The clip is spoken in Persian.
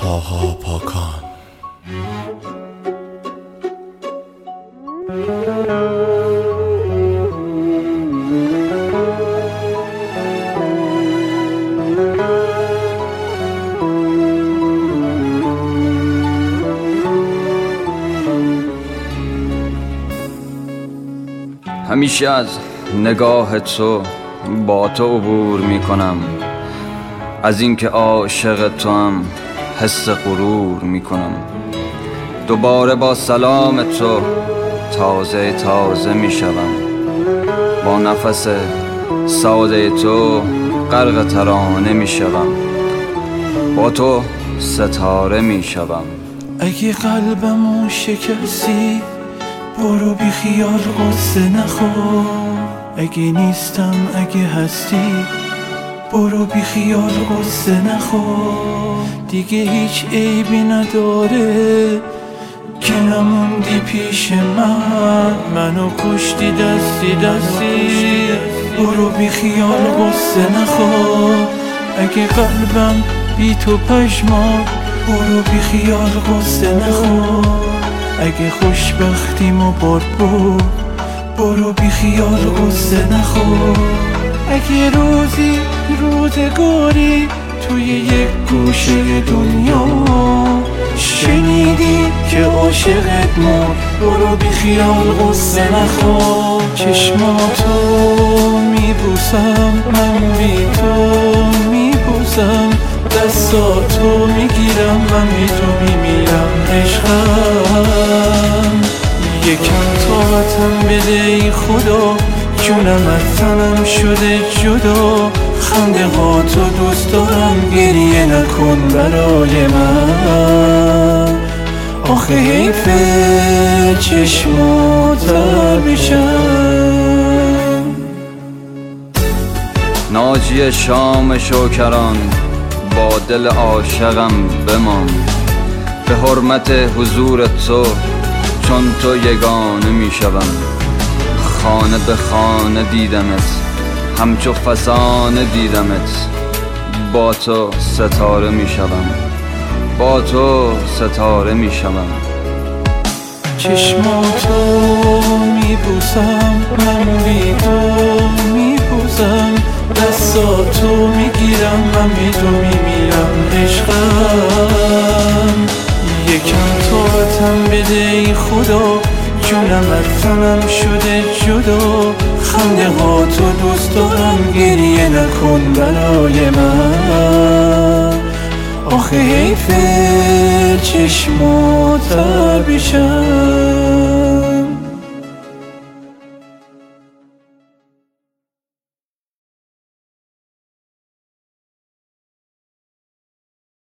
پاها پاکان. همیشه از نگاه تو با تو عبور میکنم، از اینکه عاشق تو هم حس غرور میکنم. دوباره با سلام تو تازه تازه میشوم، با نفس ساده تو غرق ترانه میشوم، با تو ستاره میشوم. اگه قلبمو شکستی برو بی خیال قصه نخور، اگه نیستم اگه هستی برو بی خیال قصه نخور. دیگه هیچ عیبی نداره که نموندی پیش منو کشتی دستی دستی. برو بی خیال قصه نخور، اگه قلبم بی تو پشمان برو بی خیال قصه نخور. اگه خوشبختیمو برد برو بی خیال قصه نخور. اگه روزی روزگاری توی یک گوشه دنیا شنیدی که عاشقت مرد برو بی خیال قصه نخور. چشماتو میبوسم من بی تو میبوسم، دستاتو میگیرم من بی تو میمیرم. عشقم یکم طاقتم بده ای خدا، جونم از تنم شده جدا. خنده ها تو دوست دارم گریه نکن برای من، آخه حیفه چشمات بشم. ناجی شام شوکران با دل عاشقم بمان، به حرمت حضور تو چون تو یگانه میشوم. خانه به خانه دیدمت همچو فسانه دیدمت، با تو ستاره میشوم، با تو ستاره میشوم. چشماتو میبوسم من بی تو میبوسم، دستاتو میگیرم من بی تو میمیرم. عشقم یکم طاقتم بده ای خدا، جونم از تنم شده جدا. خنده ها تو دوست دارم گریه نکن برای من، آخه حیفه چشمات بشم.